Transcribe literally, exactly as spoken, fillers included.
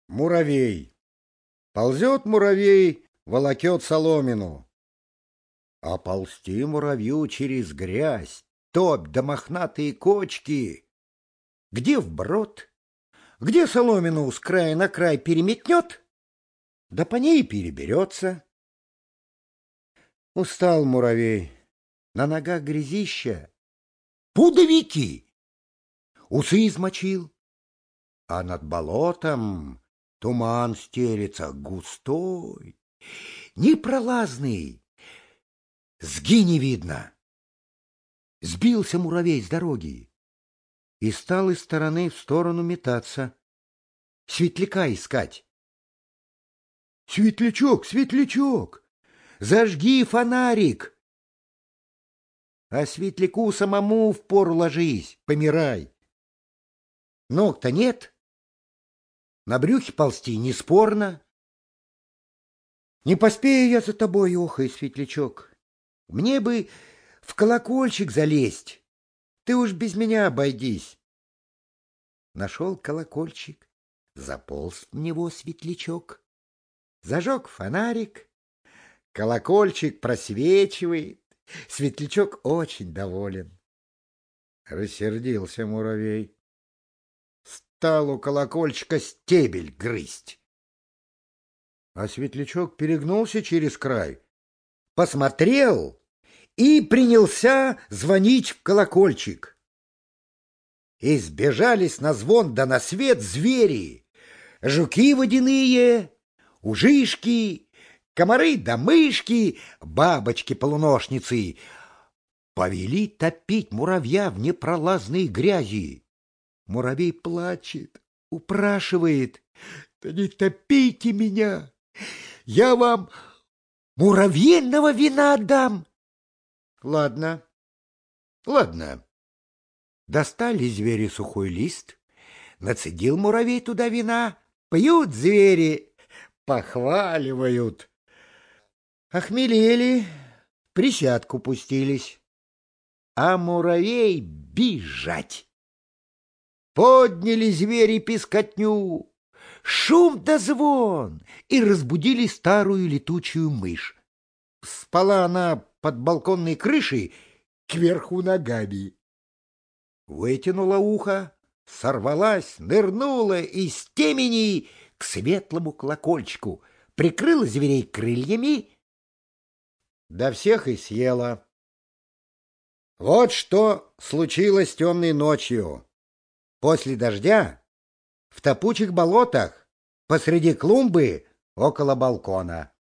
Муравей. Ползет муравей, волокет соломину. А ползти муравью через грязь, топь да мохнатые кочки. Где вброд, где соломину с края на край переметнет, да по ней переберется. Устал муравей, на ногах грязища, пудовики, усы измочил, а над болотом туман стелется густой, непролазный, сги не видно. Сбился муравей с дороги и стал из стороны в сторону метаться, светляка искать. Светлячок, светлячок, зажги фонарик. А светляку самому впору ложись, помирай. Ног-то нет, на брюхе ползти неспорно. Не поспею я за тобой, охай, светлячок. Мне бы в колокольчик залезть, ты уж без меня обойдись. Нашел колокольчик, заполз в него светлячок, зажег фонарик, колокольчик просвечивает, светлячок очень доволен. Рассердился муравей, стал у колокольчика стебель грызть. А светлячок перегнулся через край, посмотрел и принялся звонить в колокольчик. И сбежались на звон да на свет звери, жуки водяные, ужишки, комары да мышки, бабочки-полуношницы. Повели топить муравья в непролазной грязи. Муравей плачет, упрашивает: «Да не топите меня, я вам муравьиного вина отдам». Ладно, ладно. Достали звери сухой лист, нацедил муравей туда вина, пьют звери, похваливают. Охмелели, присядку пустились, а муравей бежать. Подняли звери пискотню, шум да звон, и разбудили старую летучую мышь. Спала она под балконной крышей кверху ногами. Вытянула ухо, сорвалась, нырнула из темени к светлому колокольчику, прикрыла зверей крыльями, да всех и съела. Вот что случилось темной ночью. После дождя в топучих болотах посреди клумбы около балкона.